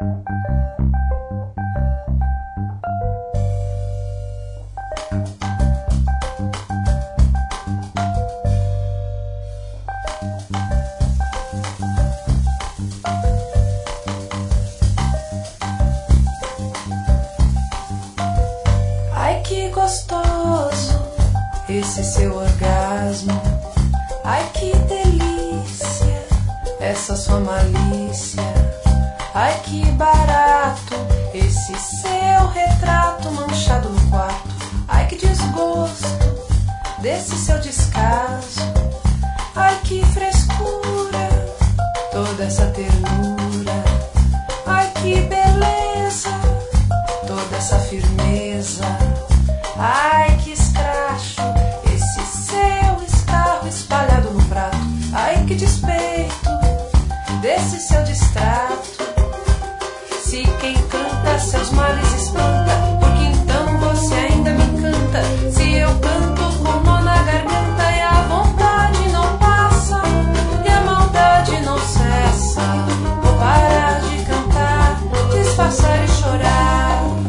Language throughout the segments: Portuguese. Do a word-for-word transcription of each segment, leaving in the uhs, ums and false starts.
Ai, que gostoso esse seu orgasmo. Ai, que delícia essa sua malícia. Ai, que barato esse seu retrato manchado no quarto. Ai, que desgosto desse seu descaso. Ai, que frescura toda essa ternura. Ai, que beleza toda essa firmeza. Ai, que escracho esse seu escarro espalhado no prato. Ai, que despeito desse seu distrato. Se quem canta seus males espanta, porque então você ainda me encanta. Se eu canto com nó na garganta e a vontade não passa e a maldade não cessa, vou parar de cantar, disfarçar e chorar.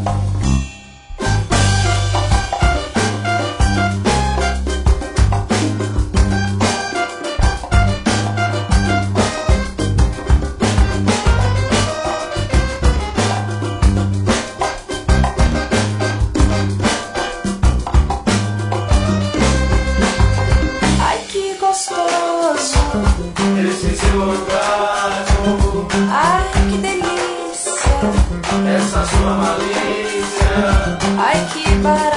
Esse seu orgasmo, Ai, que delícia essa sua malícia. Ai, que barato